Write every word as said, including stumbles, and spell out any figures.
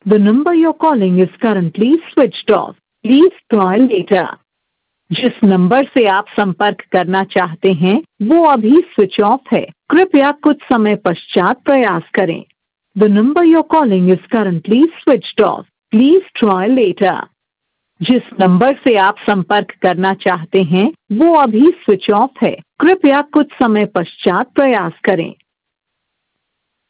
The number you're calling is currently switched off. Please try later. जिस number से आप संपर्क करना चाहते हैं वो अभी स्विच ऑफ है, कृपया कुछ समय पश्चात प्रयास करें। The number you're calling is currently switched off. Please try later. जिस नंबर से आप संपर्क करना चाहते हैं वो अभी स्विच ऑफ है, कृपया कुछ समय पश्चात प्रयास करें।